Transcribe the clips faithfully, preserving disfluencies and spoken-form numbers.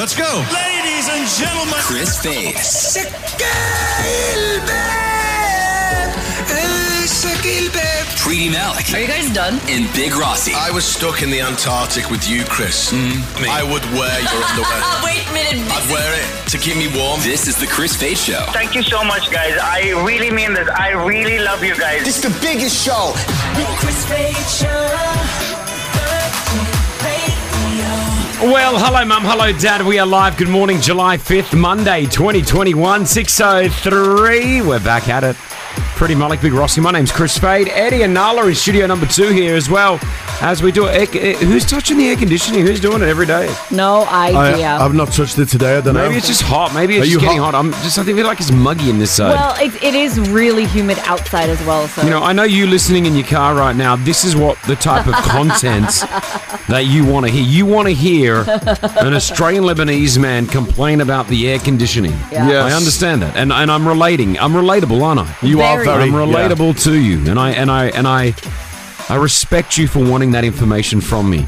Let's go. Ladies and gentlemen, Chris Fade. Preeti Malik. Are you guys done? And Big Rossi. I was stuck in the Antarctic with you, Chris. Mm, I would wear your underwear. Wait a minute. I'd wear it to keep me warm. This is the Chris Fade Show. Thank you so much, guys. I really mean this. I really love you guys. It's the biggest show. The Chris Fade Show. Well, hello, Mum. Hello, Dad. We are live. Good morning, July fifth, Monday, twenty twenty-one, six oh three. We're back at it. Pretty Malik, Big Rossi. My name's Chris Fade. Eddie and Nala in studio number two here as well as we do it. Who's touching the air conditioning? Who's doing it every day? No idea. I, I've not touched it today. I don't know. Maybe it's just hot. Maybe it's Are just you getting hot? hot. I'm just. I feel like it's muggy in this side. Well, it, it is really humid outside as well. So You know, I know you listening in your car right now. This is what the type of content that you want to hear. You want to hear an Australian Lebanese man complain about the air conditioning. Yeah. Yes. I understand that, and and I'm relating. I'm relatable, aren't I? You are Very. very I'm relatable yeah. to you, and I and I and I I respect you for wanting that information from me.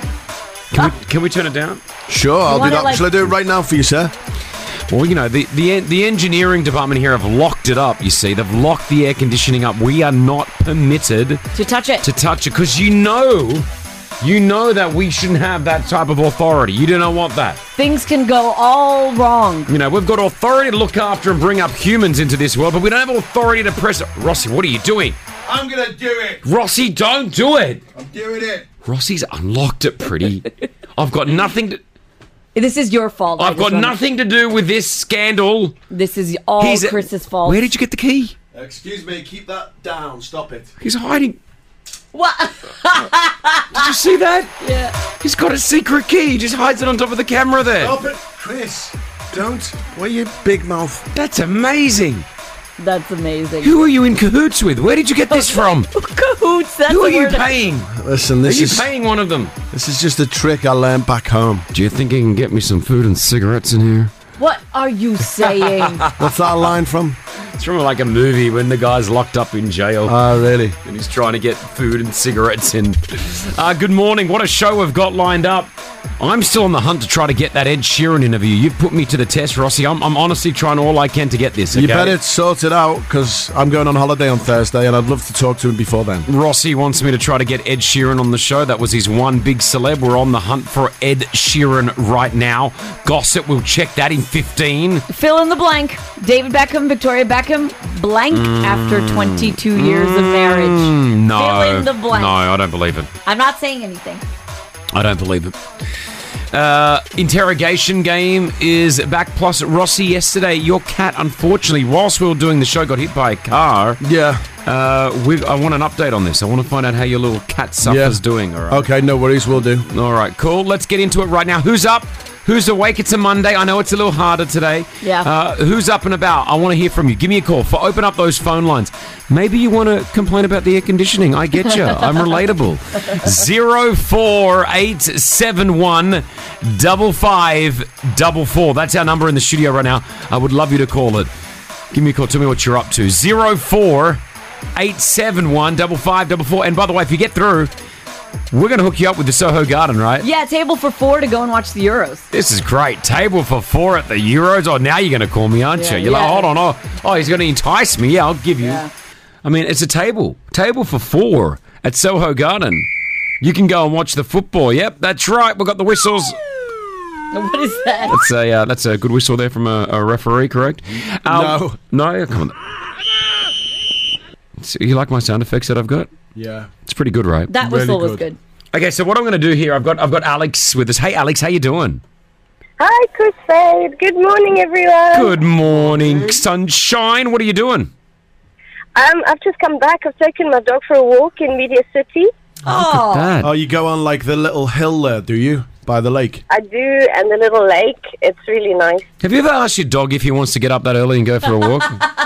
Can we can we turn it down? Sure, I'll do want it that. like- Shall I do it right now for you, sir? Well, you know, the, the the engineering department here have locked it up, you see. They've locked the air conditioning up. We are not permitted to touch it. to touch it because you know, you know that we shouldn't have that type of authority. You do not want that. Things can go all wrong. You know, we've got authority to look after and bring up humans into this world, but we don't have authority to press it. Rossi, what are you doing? I'm going to do it. Rossi, don't do it. I'm doing it. Rossi's unlocked it pretty. I've got nothing to... This is your fault. I I've got just wanna- nothing to do with this scandal. This is all He's a- Chris's fault. Where did you get the key? Excuse me, keep that down. Stop it. He's hiding. What? Did you see that? Yeah. He's got a secret key. He just hides it on top of the camera there. Stop it, Chris. Don't. What are you, big mouth? That's amazing. That's amazing. Who are you in cahoots with? Where did you get this from? Cahoots. That's Who the are you word. paying? Listen, Are this you is paying one of them? this is just a trick I learned back home. Do you think you can get me some food and cigarettes in here? What are you saying? What's that line from? It's from like a movie when the guy's locked up in jail Oh, really? and he's trying to get food and cigarettes in. Uh, good morning. What a show we've got lined up. I'm still on the hunt to try to get that Ed Sheeran interview. You've put me to the test, Rossi. I'm, I'm honestly trying all I can to get this. Okay? You better sort it out because I'm going on holiday on Thursday and I'd love to talk to him before then. Rossi wants me to try to get Ed Sheeran on the show. That was his one big celeb. We're on the hunt for Ed Sheeran right now. Gossip, we'll check that in fifteen. Fill in the blank. David Beckham, Victoria Beckham, blank after twenty-two years of marriage. Mm, no. Fill in the blank. No, I don't believe it. I'm not saying anything. I don't believe it. Uh, interrogation game is back. Plus, Rossi, yesterday, your cat, unfortunately, whilst we were doing the show, got hit by a car. Yeah. Uh, we, I want an update on this. I want to find out how your little cat Suffer's Yeah. doing. All right. Okay, no worries, we'll do. All right, cool. Let's get into it right now. Who's up? Who's awake? It's a Monday. I know it's a little harder today. Yeah. Uh, who's up and about? I want to hear from you. Give me a call. For open up those phone lines. Maybe you want to complain about the air conditioning. I get you. I'm relatable. Zero four eight seven one double five double four. That's our number in the studio right now. I would love you to call it. Give me a call. Tell me what you're up to. Zero four eight seven one double five double four. And by the way, if you get through, we're going to hook you up with the Soho Garden, right? Yeah, table for four to go and watch the Euros. This is great. Table for four at the Euros. Oh, now you're going to call me, aren't Yeah, you? You're yeah. like, hold on. Oh, oh, he's going to entice me. Yeah, I'll give you. Yeah. I mean, it's a table. Table for four at Soho Garden. You can go and watch the football. Yep, that's right. We've got the whistles. What is that? That's a, uh, that's a good whistle there from a, a referee, correct? Um, No. No? Come on. So you like my sound effects that I've got? Yeah. It's pretty good, right? That Really whistle was good. good. Okay, so what I'm going to do here, I've got I've got Alex with us. Hey, Alex, how you doing? Hi, Chris Fade. Good morning, everyone. Good morning, sunshine. What are you doing? Um, I've just come back. I've taken my dog for a walk in Media City. Oh, That. Oh, you go on like the little hill there, do you? By the lake. I do, and the little lake. It's really nice. Have you ever asked your dog if he wants to get up that early and go for a walk?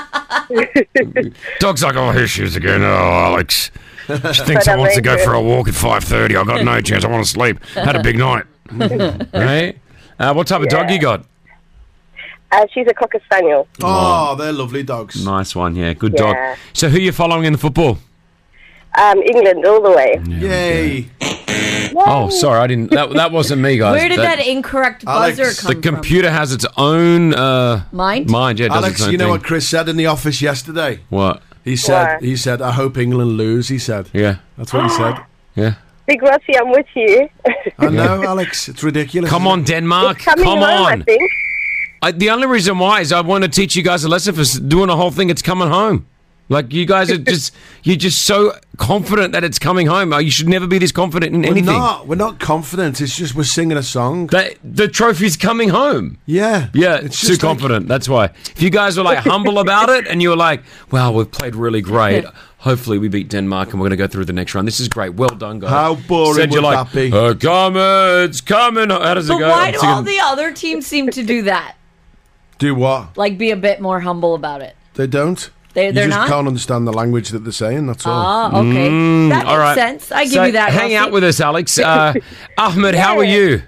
Dog's like, oh, here she is again. Oh, Alex. She thinks But I I'm wants to go very for a walk at five thirty. I got no chance. I want to sleep. Had a big night. Right? Uh, what type of dog Yeah. you got? Uh, she's a Cocker Spaniel. Oh, they're lovely dogs. Nice one, yeah. Good Yeah. dog. So who are you following in the football? um, England all the way. Yay. Oh, sorry, I didn't. That, that wasn't me, guys. Where did that, incorrect buzzer Alex, come The computer has its own uh, from? Mind? mind. Yeah, it does Alex, its own you know thing. what Chris said in the office yesterday? What? He said, What? he said, I hope England lose, he said. Yeah, That's what he said. yeah. Big Rossi, I'm with you. I know, Alex. It's ridiculous. Come on, Denmark. It's coming Come home, I on. think. I, the only reason why is I want to teach you guys a lesson for s- doing the whole thing. It's coming home. Like, you guys are just, you're just so confident that it's coming home. You should never be this confident in We're anything. not. We're not confident. It's just we're singing a song. That, the trophy's coming home. Yeah. Yeah, It's too just like- confident. That's why. If you guys were like humble about it and you were like, wow, we've played really great. Hopefully we beat Denmark and we're going to go through the next round. This is great. Well done, guys. How boring Said you're would like, that be? Uh, come, it's coming. How does it But go? why I'm do singing- all the other teams seem to do that? Do what? Like, be a bit more humble about it. They don't. They, You they're just not? can't understand the language that they're saying, that's all. Ah, okay. that makes all right. sense. I give So you that. hang Rossi. out with us, Alex. Uh, Ahmed, how are you?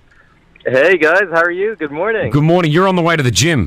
Hey guys, how are you? Good morning. Good morning. You're on the way to the gym.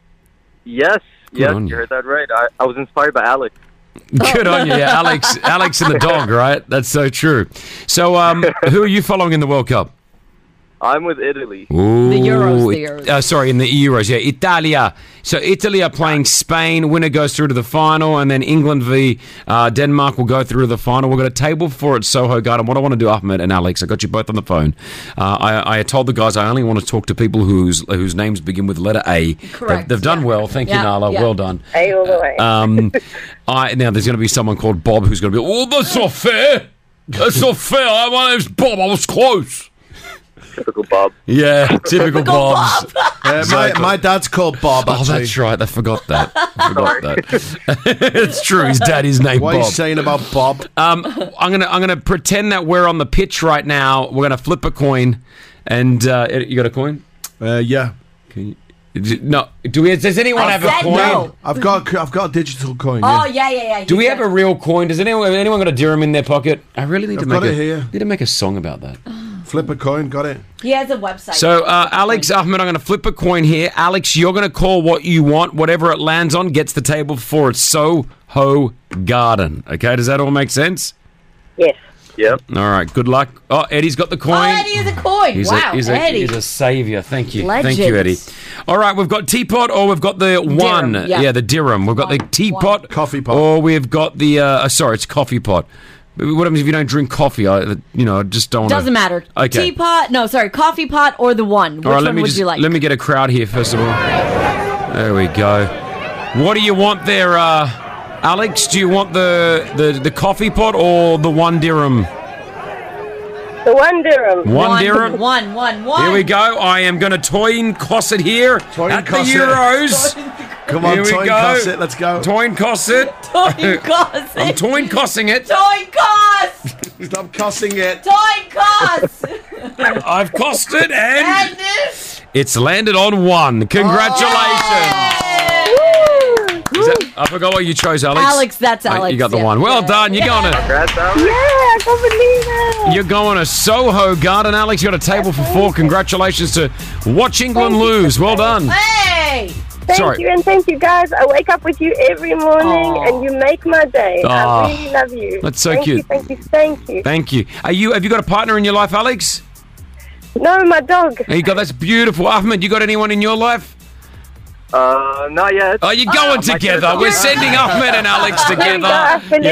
Yes, yes, on you. you. heard that right. I, I was inspired by Alex. Good on you, yeah, Alex. Alex and the dog, right? That's so true. So, um, who are you following in the World Cup? I'm with Italy. Ooh, The Euros, the Euros. Uh, sorry, in the Euros, yeah. Italia. So Italy are playing Spain. Winner goes through to the final, and then England v uh, Denmark will go through to the final. We've got a table for at Soho Garden. What I want to do, Ahmed and Alex, I got you both on the phone. Uh, I, I told the guys I only want to talk to people whose whose names begin with letter A. Correct, They've, they've done yeah. well. Thank you, Yeah, Nala. yeah. Well done. A all the way. Um, I now there's going to be someone called Bob who's going to be, oh, that's not fair. That's not fair. My name's Bob. I was close. Typical Bob. Yeah, typical Bobs. Uh, my, Exactly. my dad's called Bob, Oh, actually. that's right. I forgot that. I forgot that. It's true. His daddy's name What are you Bob. saying about Bob? Um, I'm gonna I'm gonna pretend that we're on the pitch right now. We're gonna flip a coin, and uh, you got a coin? Uh, yeah. Can you, no. Do we? Does anyone I have a said coin? no. I've got I've got a digital coin. Oh, yeah. yeah, yeah, yeah. Do we He's have got- a real coin? Does anyone anyone got a dirham in their pocket? I really need to I've make got a it here. need to make a song about that. Flip a coin, got it. He has a website. So, uh, Alex, Ahmed, I'm going to flip a coin here. Alex, you're going to call what you want. Whatever it lands on gets the table for its Soho Garden. Okay, does that all make sense? Yes. Yep. All right, good luck. Oh, Eddie's got the coin. Oh, Eddie is a coin. He's wow, a, he's a, Eddie. he's a savior. Thank you. Thank Legend. you, Eddie. All right, we've got teapot or we've got the one. yeah. the dirham. We've got the One, teapot. one. Coffee pot. Or we've got the, uh, uh, sorry, it's coffee pot. What happens if you don't drink coffee? I, you know, I just don't want to. Doesn't matter. Okay. Teapot, no, sorry, coffee pot or the one. Which All right, let one me would just, you like? let me get a crowd here first of all. There we go. What do you want there, uh, Alex? Do you want the, the, the coffee pot or the one dirham? The one dirham. One, one, dirham. One, one, one. Here we go. I am going to toin cost it here Toyn at the cost it. Euros. Come on, Here we Toyn go. Coss it, let's go. Toin cost it. Toy cost. I'm toin costing it. Toy cost. Stop cussing it. Toy cost. I've cost it and And this. it's landed on one. Congratulations. Is that- I forgot what you chose, Alex. Alex, that's Oh, Alex. you got the yeah. one. Well Yeah. done. You're going to Congrats, Alex. Yeah, I can't believe it. you're going to Soho Garden, Alex. You got a table for four. Congratulations to Watch England Lose. Well done. Hey. Thank Sorry. you, and thank you, guys. I wake up with you every morning, Aw. and you make my day. Aw. I really love you. That's so thank cute. You, thank you, thank you. Thank you. Are you? Have you got a partner in your life, Alex? No, my dog. There you go. That's beautiful. Ahmed, you got anyone in your life? Uh, not yet. Oh, you're going together. We're sending Ahmed and Alex There we together. go, Ahmed,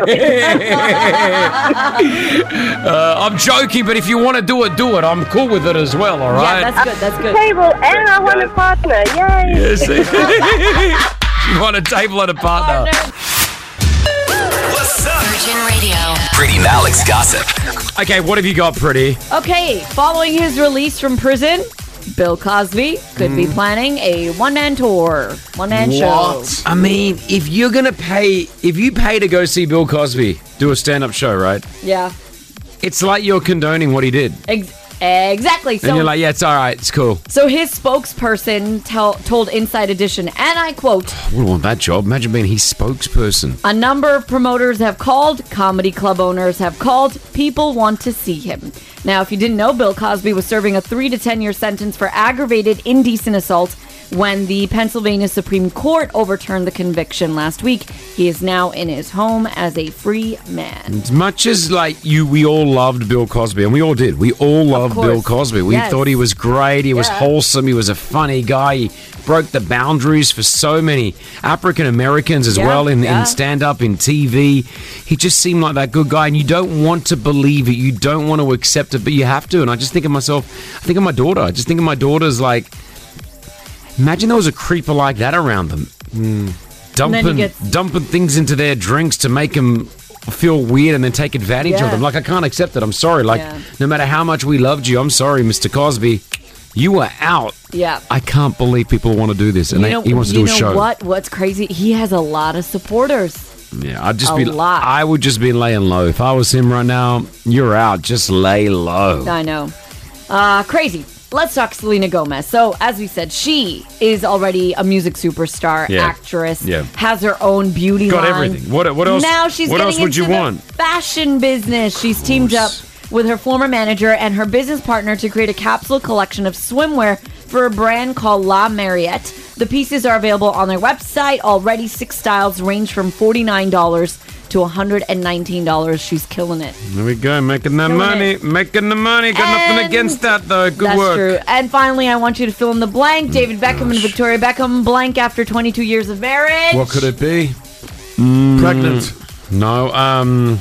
let's go. uh, I'm joking, but if you want to do it, do it. I'm cool with it as well, all right? Yeah, that's good. That's good. Table, and I want a partner. Yay. Yes. You want a table and a partner. What's up? Virgin Radio. Pretty Alex gossip. Okay, what have you got, Pretty? Okay, following his release from prison, Bill Cosby could be planning a one-man tour, one-man show. What? I mean, if you're going to pay, if you pay to go see Bill Cosby do a stand-up show, right? Yeah, It's like you're condoning what he did. Ex- exactly. So, And you're like, yeah, it's all right. It's cool. so his spokesperson tell, told Inside Edition, and I quote, I wouldn't want that job. Imagine being his spokesperson. a number of promoters have called, comedy club owners have called, people want to see him. Now, if you didn't know, Bill Cosby was serving a three to ten year sentence for aggravated indecent assault when the Pennsylvania Supreme Court overturned the conviction last week. He is now in his home as a free man. As much as like you, we all loved Bill Cosby, and we all did. We all loved course. Bill Cosby. We Yes. thought he was great. He was Yeah. wholesome. He was a funny guy. He broke the boundaries for so many African Americans as Yeah, well in, yeah. in stand-up, in T V. He just seemed like that good guy, and you don't want to believe it. You don't want to accept it, but you have to. And I just think of myself, I think of my daughter. I just think of my daughter's like, imagine there was a creeper like that around them. then Dumping, he gets- dumping things into their drinks to make them feel weird and then take advantage Yeah. of them. Like, I can't accept it. I'm sorry. Like, Yeah. no matter how much we loved you, I'm sorry, Mister Cosby. You were out. Yeah. I can't believe people want to do this. And You they, know, he wants to you do a know show. what? What's crazy? He has a lot of supporters. Yeah, I'd just A be. lot. I would just be laying low. If I was him right now, you're out. Just lay low. I know. Uh, crazy. Let's talk Selena Gomez. So, as we said, she is already a music superstar, Yeah. actress, Yeah. has her own beauty Got line. everything. What- what else- Now she's what getting else would into you the want? fashion business. She's teamed up with her former manager and her business partner to create a capsule collection of swimwear for a brand called La Mariette. The pieces are available on their website. Already, six styles range from forty-nine dollars to one hundred nineteen dollars. She's killing it. There we go, making that Killing money, it. making the money. Got And nothing against that, though. Good That's work. true. And finally, I want you to fill in the blank. David Beckham and Victoria Beckham blank after twenty-two years of marriage. What could it be? Mm. Pregnant. No, um,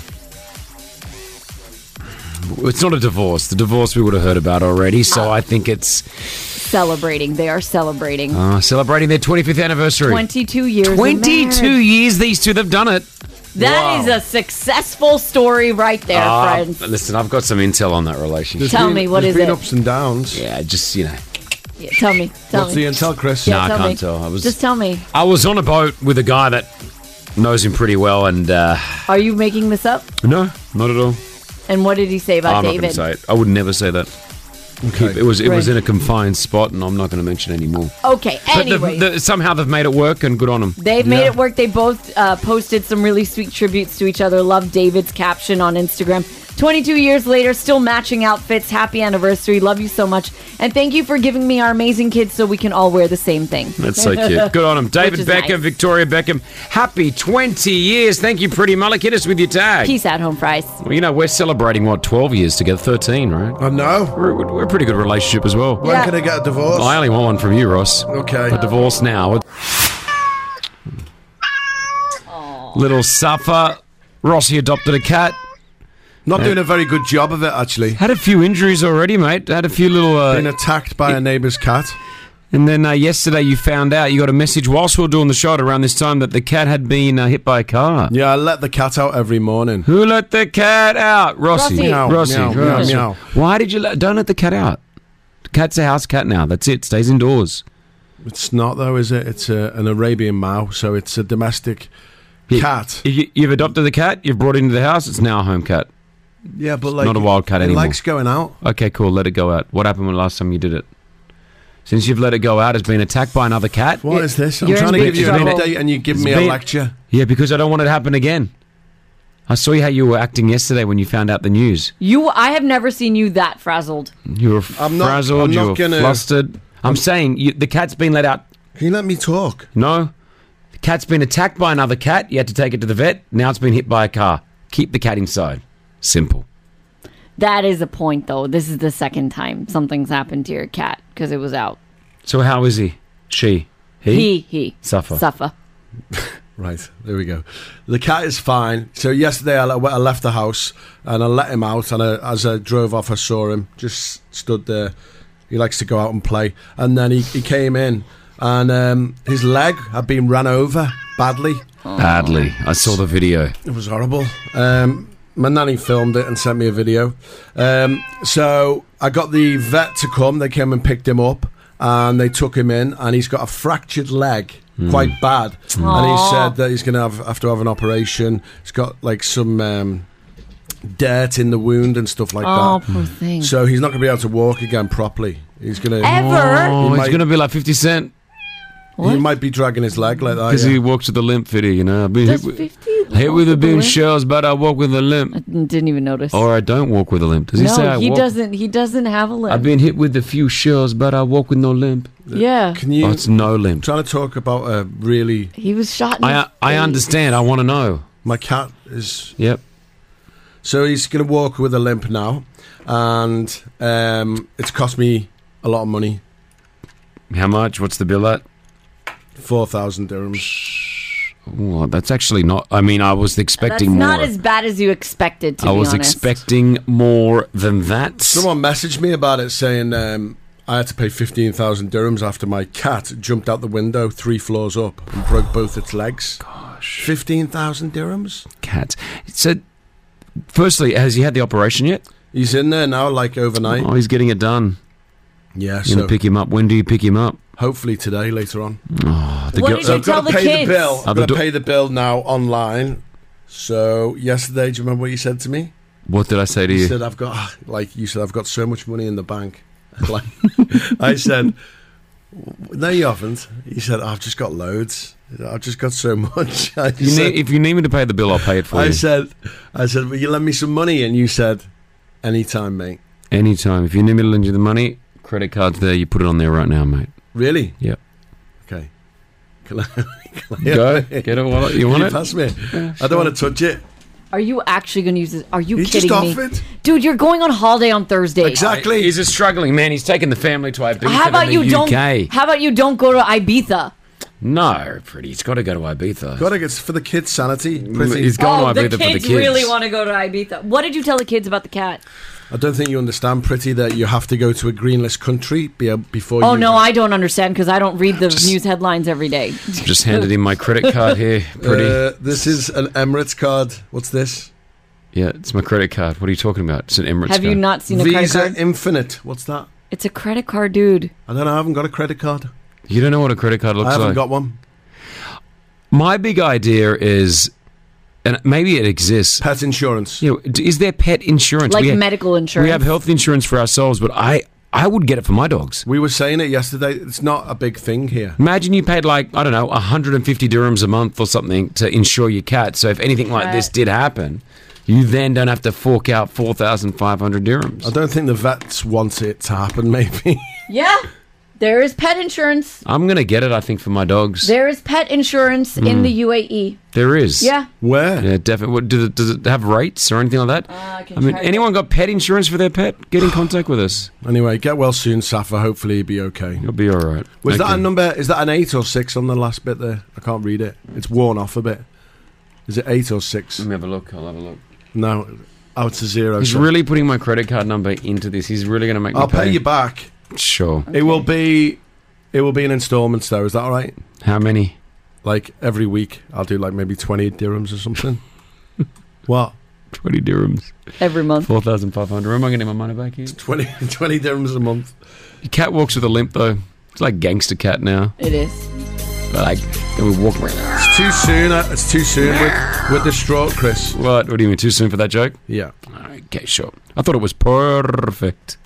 it's not a divorce. The divorce we would have heard about already. So I think it's Celebrating. They are celebrating. uh, celebrating their twenty-fifth anniversary. twenty-two years. of twenty-two marriage. years. These two, they've done it. That is a successful story right there, Ah, friends. listen, I've got some intel on that relationship. Tell me, what there's is been it? ups and downs. Yeah, just you know. Yeah, tell me. Tell What's me. the intel, Chris? No, I tell can't me. tell. I was Just tell me. I was on a boat with a guy that knows him pretty well, and uh, Are you making this up? no, not at all. And what did he say about I'm not going David? to say it. I would never say that. Okay. It was it was Right. in a confined spot, and I'm not going to mention any more. Okay, But the- anyway. the- somehow they've made it work, and good on them. They've made Yeah. it work. They both uh, posted some really sweet tributes to each other. Love David's caption on Instagram. twenty-two years later, still matching outfits. Happy anniversary. Love you so much. And thank you for giving me our amazing kids so we can all wear the same thing. That's so cute. Good on them. David is Beckham, nice. Victoria Beckham. Happy twenty years. Thank you, Pretty Mullet. Hit us with your tag. Peace out, home fries. Well, you know, we're celebrating, what, twelve years together? thirteen, right? I know. We're, we're a pretty good relationship as well. When Yeah. can I get a divorce? I only want one from you, Ross. Okay. A divorce now. Little suffer. Rossi adopted a cat. Not doing a very good job of it, actually. Had a few injuries already, mate. Had a few little... Uh, Been attacked by a neighbour's cat. and then uh, yesterday you found out, you got a message whilst we were doing the shot around this time that the cat had been uh, hit by a car. Yeah, I let the cat out every morning. Who let the cat out? Rossi. Rossi. Meow, Rossi. meow, meow, Rossi. meow. Why did you let... Don't let the cat out. The cat's a house cat now. That's it. Stays indoors. It's not, though, is it? It's a, an Arabian Mau, so it's a domestic Yeah. cat. You, you've adopted the cat. You've brought it into the house. It's now a home cat. Yeah, but like not a wild cat it anymore. likes going out. Okay, cool. Let it go out. What happened when the last time you did it? Since you've let it go out, it's been attacked by another cat? What is this? I'm you're trying to in give you big an trouble. update and you give It's me a been- lecture. Yeah, because I don't want it to happen again. I saw you how you were acting yesterday when you found out the news. You, I have never seen you that frazzled. You were I'm not- frazzled, I'm you not were gonna- flustered. I'm saying you, the cat's been let out. Can you let me talk? No. The cat's been attacked by another cat. You had to take it to the vet. Now it's been hit by a car. Keep the cat inside. Simple. That is a point, though. This is the second time something's happened to your cat because it was out. So how is he? She? He? He, he. Suffer. Suffer. Right, there we go. The cat is fine. So yesterday I, le- I left the house and I let him out, and I, as I drove off I saw him just stood there. He likes to go out and play. And then he, he came in and um, his leg had been ran over badly. Badly. I saw the video. It was horrible. Um, my nanny filmed it and sent me a video. Um, so I got the vet to come. They came and picked him up and they took him in, and he's got a fractured leg, quite bad. And he Aw. said that he's going to have, have to have an operation. He's got like some um, dirt in the wound and stuff like Oh, that. poor thing. So he's not going to be able to walk again properly. He's going to. Ever? Oh, He he's might- going to be like fifty Cent He might be dragging his leg like that. because yeah. he walks with a limp fitty, you know. I mean, Does he- fifty Hit with a bin shells, but I walk with a limp. Didn't even notice. Or I don't walk with a limp. Does he no, say I he walk? doesn't. He doesn't have a limp. I've been hit with a few shells, but I walk with no limp. Yeah. Can you? Oh, it's no limp. Trying to talk about a really. He was shot. In I his I face. understand. I want to know. My cat is. Yep. So he's going to walk with a limp now, and um, it's cost me a lot of money. How much? What's the bill at? Four thousand dirhams. Oh, that's actually not. I mean, I was expecting That's more. not as bad as you expected. To I be was honest. expecting more than that. Someone messaged me about it saying um, I had to pay fifteen thousand dirhams after my cat jumped out the window three floors up and broke both its legs. Gosh. fifteen thousand dirhams? Cat. So, firstly, has he had the operation yet? He's in there now, like overnight. Oh, he's getting it done. Yeah, You're so going to pick him up. When do you pick him up? hopefully today, later on. Oh, the What girl- did you I've tell got to the pay kids? the bill. Are I've the got to do- pay the bill now online. So yesterday, do you remember what you said to me? What did I say to You you? said I've got, like you said, I've got so much money in the bank. Like I said, no, you haven't. You said I've just got loads. I've just got so much. I You said, need, if you need me to pay the bill, I'll pay it for I you. said, I said, will you lend me some money? And you said, anytime, mate. Anytime. If you need me to lend you the money, credit card's there. You put it on there right now, mate. Really? Yep. Okay. Can I, can I Go. Get it. Wallet. You want Can it? you pass me? I don't want to touch it. Are you actually going to use this? Are you He kidding just me? offered. Dude, you're going on holiday on Thursday. Exactly. He's a struggling man. He's taking the family to Ibiza How about in you the U K. don't? How about you don't go to Ibiza? No, pretty. He's got to go to Ibiza. Got to get for the kids' sanity. Pretty. He's going oh, to Ibiza the for kids, the kids. really want to go to Ibiza. What did you tell the kids about the cat? I don't think you understand, Pretty, that you have to go to a greenless country be, uh, before Oh you... no, I don't understand because I don't read the news headlines every day. Just handed him my credit card here. Pretty. Uh, this is an Emirates card. What's this? Yeah, it's my credit card. What are you talking about? It's an Emirates Have card. you not seen a credit Visa card? Infinite. What's that? It's a credit card, dude. I don't know. I haven't got a credit card. You don't know what a credit card looks I haven't like? got one. My big idea is, and maybe it exists. Pet insurance. You know, d- is there pet insurance? Like We ha- medical insurance. We have health insurance for ourselves, but I, I would get it for my dogs. We were saying it yesterday. It's not a big thing here. Imagine you paid like, I don't know, one hundred fifty dirhams a month or something to insure your cat. So if anything like this did happen, you then don't have to fork out four thousand five hundred dirhams. I don't think the vets want it to happen, maybe. Yeah, there is pet insurance. I'm going to get it, I think, for my dogs. There is pet insurance in the U A E. There is. Yeah. Where? Yeah, definitely. What, does, it, does it have rates or anything like that? Uh, I can I mean, try anyone got pet insurance for their pet? Get in contact with us. Anyway, get well soon, Safa. Hopefully you'll be okay. You'll be all right. Was that Okay. a number? Is that an eight or six on the last bit there? I can't read it. It's worn off a bit. Is it eight or six? Let me have a look. I'll have a look. No. Oh, it's a zero. He's so- really putting my credit card number into this. He's really going to make me I'll pay. pay you back. Sure. It will be. It will be in installments, though. Is that all right? How many? Like every week, I'll do like maybe twenty dirhams or something. What? twenty dirhams. Every month. four thousand five hundred. Where am I getting my money back here? twenty, twenty dirhams a month. Your cat walks with a limp, though. It's like gangster cat now. It is. But like, then we walk around. It's too soon. uh, It's too soon with, with the stroke, Chris. What? What do you mean? Too soon for that joke? Yeah. Okay, sure. I thought it was perfect.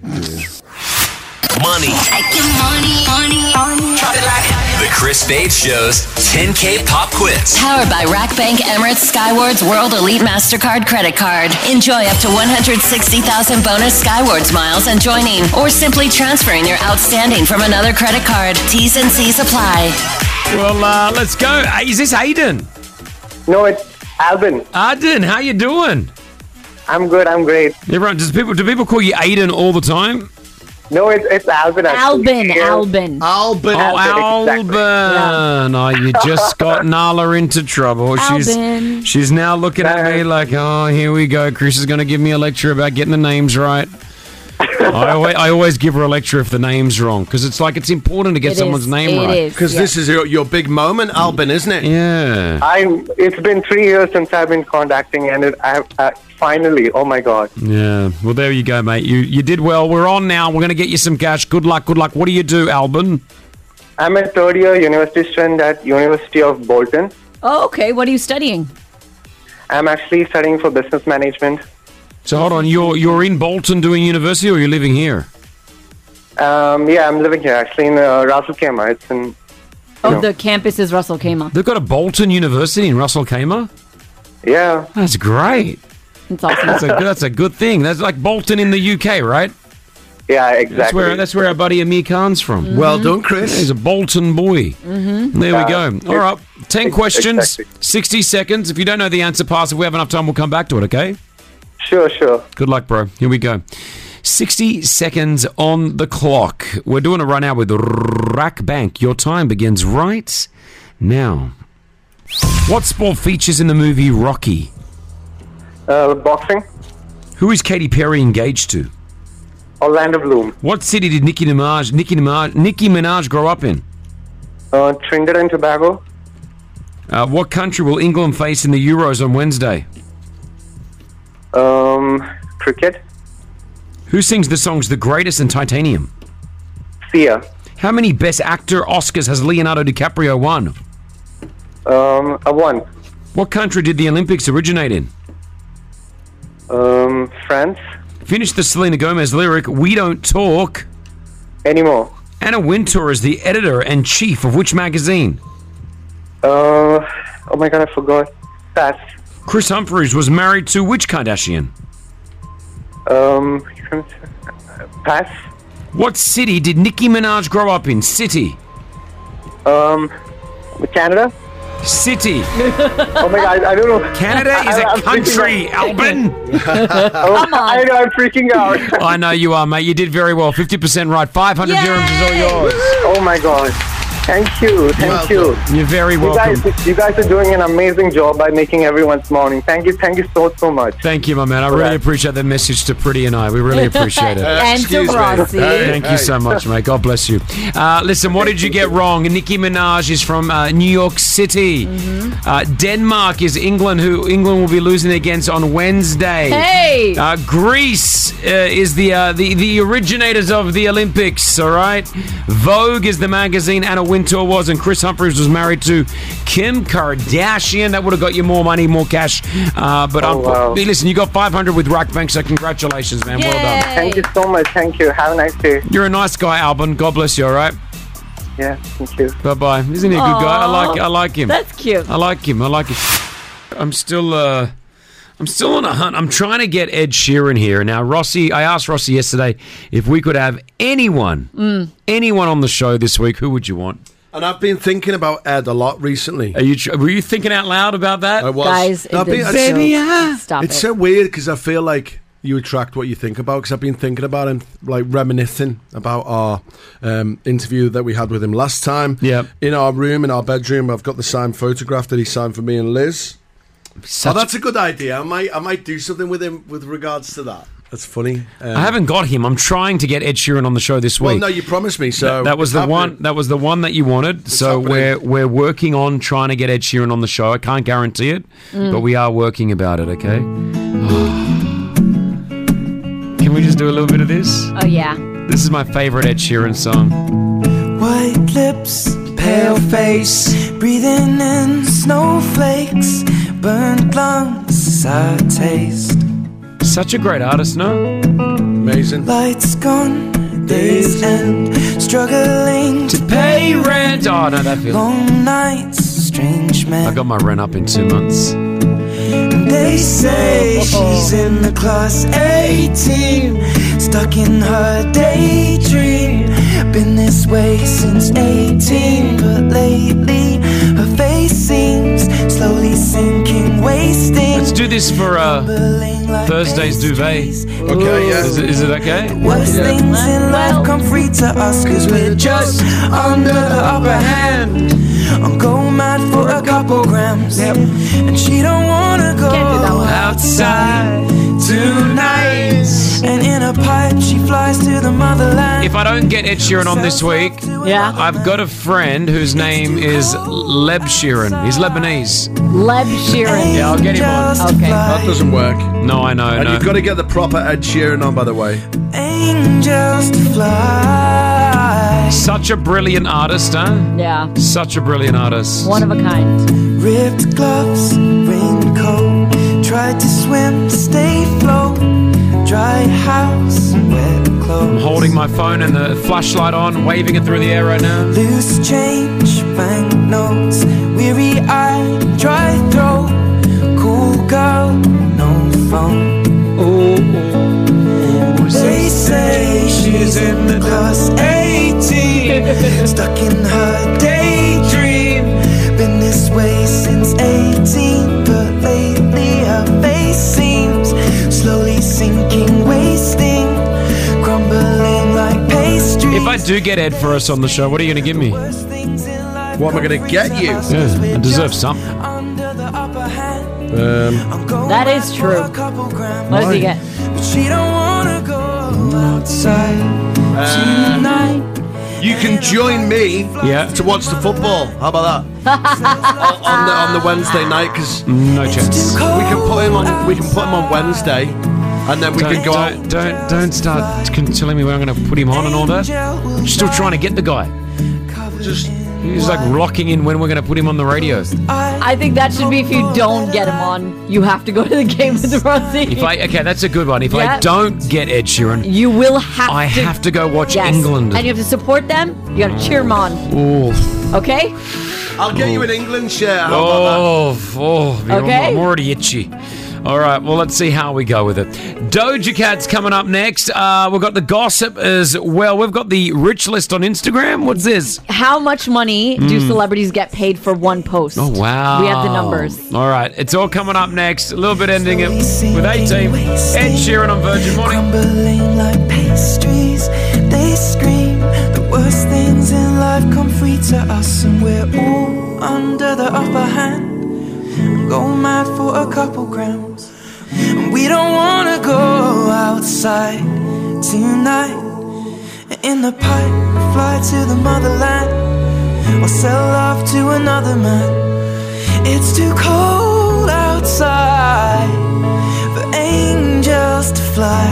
Money. Money, money, money. The Chris Fade Show's ten K Pop Quiz. Powered by Rack Bank Emirates Skywards World Elite MasterCard Credit Card. Enjoy up to one hundred sixty thousand bonus Skywards miles and joining, or simply transferring your outstanding from another credit card. T's and C's apply. Well, uh, let's go. Uh, Is this Aiden? No, it's Albin. Aiden, how you doing? I'm good. I'm great. Everyone, does people do people call you Aiden all the time? No, it's it's Albin. actually. Albin, Yeah. Albin. Albin. Oh, Albin, Albin! exactly. Oh, you just got Nala into trouble. Albin. She's she's now looking at me like, oh, here we go. Chris is going to give me a lecture about getting the names right. I, always, I always give her a lecture if the name's wrong because it's like it's important to get It someone's is. name It right. is, Because yeah. this is your, your big moment, Albin, isn't it? Yeah. I'm. It's been three years since I've been contacting, and it, I, I finally. Oh my God. Yeah. Well, there you go, mate. You you did well. We're on now. We're going to get you some cash. Good luck. Good luck. What do you do, Albin? I'm a third year university student at University of Bolton. Oh, okay. What are you studying? I'm actually studying for business management. So hold on. You're you're in Bolton doing university, or you're living here? Um, yeah, I'm living here actually in uh, Ras Al Khaimah. It's in. Oh, No. the campus is Russell Kama. They've got a Bolton University in Russell Khaimah. Yeah. That's great. It's awesome. That's a, that's a good thing. That's like Bolton in the U K, right? Yeah, exactly. That's where that's where our buddy Amir Khan's from. Mm-hmm. Well done, Chris. He's a Bolton boy. Mm-hmm. There Yeah. we go. All right, ten Ex- questions, exactly. sixty seconds. If you don't know the answer, pass. If we have enough time, we'll come back to it, okay? Sure, sure. Good luck, bro. Here we go. sixty seconds on the clock. We're doing a run out with Rack Bank. Your time begins right now. What sport features in the movie Rocky? Uh, boxing. Who is Katy Perry engaged to? Orlando Bloom. What city did Nicki Minaj, Nicki Minaj, Nicki Minaj grow up in? Uh, Trinidad and Tobago. Uh, what country will England face in the Euros on Wednesday? Um, cricket. Who sings the songs The Greatest and Titanium? Sia. How many Best Actor Oscars has Leonardo DiCaprio won? Um, a one. What country did the Olympics originate in? Um, France. Finish the Selena Gomez lyric, We Don't Talk. Anymore. Anna Wintour is the editor-in-chief of which magazine? Uh, oh my god, I forgot. Pass. Chris Humphries was married to which Kardashian? Um, pass. What city did Nicki Minaj grow up in? City. Um, Canada. City. Oh my god, I, I don't know. Canada is I, a I'm country, freaking out. Albin. Oh, Come on. I know, I'm freaking out. I know you are, mate. You did very well. fifty percent right. five hundred Yay! dirhams is all yours. Oh my god. Thank you, thank Well you. You're very You welcome. guys, you guys are doing an amazing job by making everyone's morning. Thank you, thank you so, so much. Thank you, my man. I really Right. appreciate that message to Pretty and I. We really appreciate it. And to Excuse me. Rossi. Hey. Thank you so much, mate. God bless you. Uh, listen, what did you get wrong? Nicki Minaj is from uh, New York City. Uh, Denmark is England, who England will be losing against on Wednesday. Hey! Uh, Greece uh, is the, uh, the the originators of the Olympics, all right? Vogue is the magazine Anna Wintour was, and Chris Humphries was married to Kim Kardashian. That would have got you more money, more cash. Uh, but Oh, um, wow. hey, listen, you got five hundred with Rack Bank, so congratulations, man. Well done. Yay. Thank you so much. Thank you. Have a nice day. You're a nice guy, Albin. God bless you, all right? Yeah, thank you. Bye bye. Isn't he a good guy? I like I like him. That's cute. I like him. I like him. I'm still uh I'm still on a hunt. I'm trying to get Ed Sheeran here. Now, Rossi, I asked Rossi yesterday if we could have anyone, Mm. anyone on the show this week. Who would you want? And I've been thinking about Ed a lot recently. Are you tr- were you thinking out loud about that? I was. Guys, No, I've been- it's it's- Baby, ah. Stop It's it. so weird because I feel like you attract what you think about. Because I've been thinking about him, like reminiscing about our um, interview that we had with him last time. Yep. In our room, in our bedroom, I've got the signed photograph that he signed for me and Liz. Such- oh, that's a good idea. I might, I might do something with him with regards to that. That's funny. Um, I haven't got him. I'm trying to get Ed Sheeran on the show this Well, week. no, you promised me. So That- that was it's the happening. one. That was the one that you wanted. so happening. we're we're working on trying to get Ed Sheeran on the show. I can't guarantee it, but we are working about it. Okay. Can we just do a little bit of this? Oh, yeah. This is my favorite Ed Sheeran song. White lips, pale face, breathing in snowflakes, burnt lungs, sour taste. Such a great artist, no? Amazing. Lights gone, days end, struggling to Pay rent. Oh no, that feels. long nights, strange I men. got my rent up in two months. They say she's in the class eighteen, stuck in her daydream. Been this way since eighteen, but lately her face seems slowly sinking, wasting. Let's do this for uh, Bubbling like Thursday's duvet. pastries. Okay, yeah. Is it, is it okay? Worst Yeah. things in life come free to us, cause we're just under the upper hand. I'm going mad for a couple grams, and she don't wanna go Can't do that one. outside tonight. And in a pipe she flies to the motherland. If I don't get Ed Sheeran on this week, Yeah. I've got a friend whose name is Leb Sheeran. He's Lebanese. Leb Sheeran. Yeah, I'll get him on. Angels to Okay. fly, That doesn't work. No, I know. And no. you've got to get the proper Ed Sheeran on, by the way. angels to fly. Such a brilliant artist, huh? Yeah. Such a brilliant artist. One of a kind. Ripped gloves, raincoat, tried to swim, stay afloat. Dry house, wet clothes. I'm holding my phone and the flashlight on, waving it through the air right now. Loose change, banknotes, weary eye, dry throat, cool girl, no phone. Oh, oh. They say she's in the class eighteen, stuck in her daydream. Been this way since eighteen, but lately her face seems slowly sinking, wasting, crumbling like pastry. If I do get Ed for us on the show, what are you going to give me? What am I going to get you? Yeah, I deserve something. Um, That is true. What does he get? She don't wanna go outside tonight. You can join me Yeah. to watch the football. How about that? on, on the on the Wednesday night, because No chance. we can put him on. We can put him on Wednesday, and then we Don't, can go don't, out. don't, don't start telling me we're going to put him on and all that. I'm still trying to get the guy. Just He's like rocking in when we're going to put him on the radio. I think that should be if you don't get him on, you have to go to the game with Rosie. If I okay, that's a good one. If Yeah. I don't get Ed Sheeran, You will have I to. have to go watch Yes. England. And you have to support them. You got to cheer them on. Oh, Okay? I'll get you an England shirt. How about oh, oh! I'm- Okay. I'm already itchy. All right, well, let's see how we go with it. Doja Cat's coming up next. Uh, we've got the gossip as well. We've got the rich list on Instagram. What's this? How much money do celebrities get paid for one post? Hmm. Oh, wow. We have the numbers. All right, it's all coming up next. A little bit ending it with eighteen. Ed Sheeran on Virgin Morning. Crumbling like pastries, they scream. The worst things in life come free to us, and we're all under the upper hand. Go mad for a couple grams, and we don't wanna go outside tonight. In the pipe, fly to the motherland, or sell love to another man. It's too cold outside for angels to fly.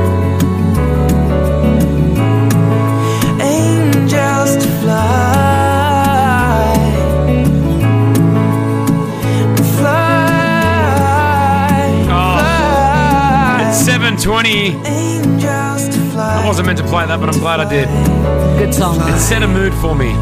Angels to fly. seven twenty. I wasn't meant to play that, but I'm glad I did. Good song. It set a mood for me.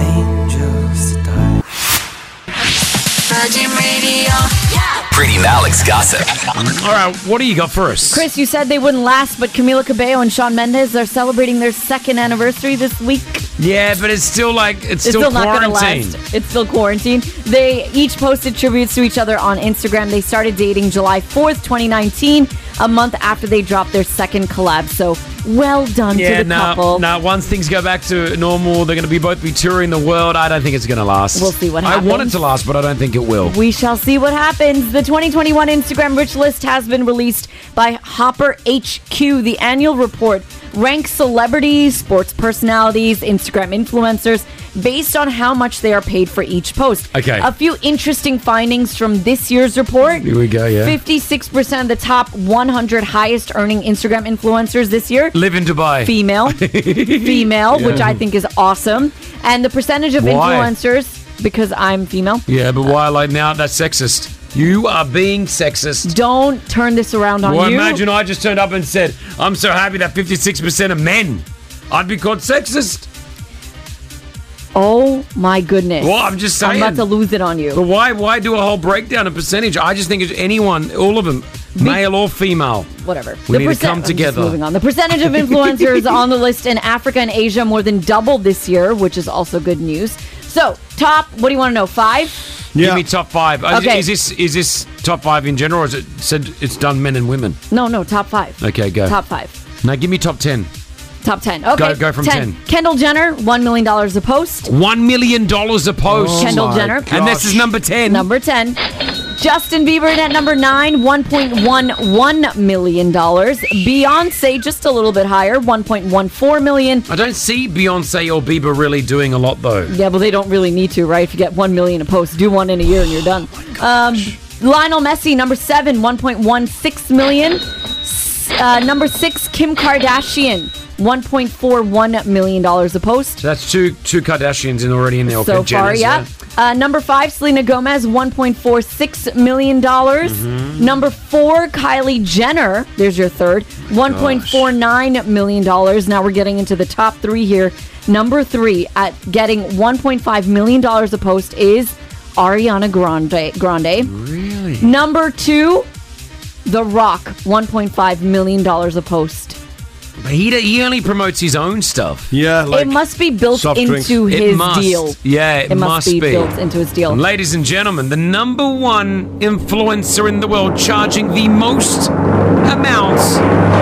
Virgin Radio. Pretty Malik's gossip. All right, what do you got for us? Chris, you said they wouldn't last, but Camila Cabello and Shawn Mendes are celebrating their second anniversary this week. Yeah, but it's still like it's, It's still, still not going to quarantined. last. It's still quarantine. They each posted tributes to each other on Instagram. They started dating July fourth, twenty nineteen, a month after they dropped their second collab. So well done Yeah, to the nah, couple. nah, once things go back to normal, they're going to be both be touring the world. I don't think it's going to last. We'll see what I want it happens. to last, but I don't think it will. We shall see what happens. The twenty twenty-one Instagram Rich List has been released by Hopper H Q. The annual report ranks celebrities, sports personalities, Instagram influencers based on how much they are paid for each post. Okay. A few interesting findings from this year's report. Here we go, yeah. fifty-six percent of the top one hundred highest earning Instagram influencers this year. Live in Dubai. Female. Female, which Yeah. I think is awesome. And the percentage of Why? influencers, because I'm female. Yeah, but why? Like now, that's sexist. You are being sexist. Don't turn this around on Well, you. imagine I just turned up and said, I'm so happy that fifty-six percent of men. I'd be called sexist. Oh my goodness. Well, I'm just saying. I'm about to lose it on you. But why why do a whole breakdown of percentage? I just think it's anyone, all of them, male or female. Whatever. We need to percent- come I'm just together. moving on. The percentage of influencers on the list in Africa and Asia more than doubled this year, which is also good news. So, top, what do you want to know? Five? Give me top five. Is- Okay. Is this is this top five in general, or is it said it's done men and women? No, no, top five. Okay, go. Top five. Now give me top ten. Top ten. Okay. Go- go from ten. Kendall Jenner, one million dollars a post. One million dollars a post. Kendall Jenner. And this is number ten. Number ten. Justin Bieber at number nine, one point one one million dollars. Beyonce, just a little bit higher, one point one four million dollars. I don't see Beyonce or Bieber really doing a lot though. Yeah, well, they don't really need to, right? If you get one million a post, do one in a year and you're done. um, Lionel Messi, number seven, one point one six million. S- Uh, number six, Kim Kardashian, one point four one million dollars a post. So that's two two Kardashians in already in there. So okay, far, Jenners, yeah. Uh, number five, Selena Gomez, one point four six million dollars. Mm-hmm. Number four, Kylie Jenner, there's your third, one point four nine million dollars. Now we're getting into the top three here. Number three, at getting one point five million dollars a post, is Ariana Grande. Grande. Really? Really? Number two, The Rock, one point five million dollars a post. But he, he only promotes his own stuff. Yeah, like it must be built soft drinks. into It his must. deal. Yeah, it, It must, be, be. built into his deal. And ladies and gentlemen, the number one influencer in the world charging the most amounts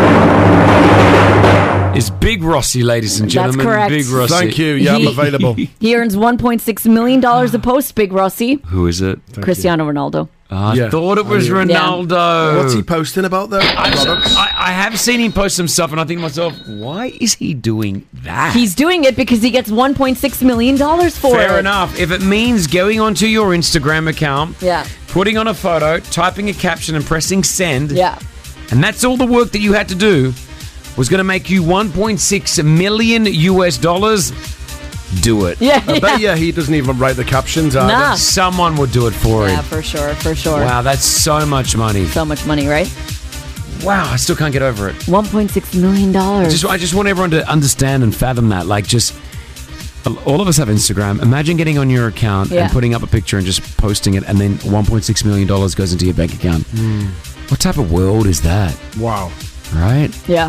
is Big Rossi, ladies and That's gentlemen. correct. Big Rossi. Thank you. Yeah, I'm He- available. He earns one point six million dollars a post, Big Rossi. Who is it? Cristiano Ronaldo. Oh, I Yeah. thought it was Oh, yeah. Ronaldo. What's he posting about their products? I, I have seen him post some stuff, and I think to myself, why is he doing that? He's doing it because he gets one point six million dollars for it. Fair enough. If it means going onto your Instagram account, Yeah. putting on a photo, typing a caption, and pressing send, Yeah. and that's all the work that you had to do, was going to make you one point six million U S dollars, do it. Yeah. I bet yeah, he doesn't even write the captions either. Nah. Someone would do it for Yeah, him. for sure, for sure. Wow, that's so much money. So much money, right? Wow, I still can't get over it. one point six million dollars. Just, I just want everyone to understand and fathom that. Like, just all of us have Instagram. Imagine getting on your account Yeah. and putting up a picture and just posting it, and then one point six million dollars goes into your bank account. What type of world is that? Wow. Right? Yeah.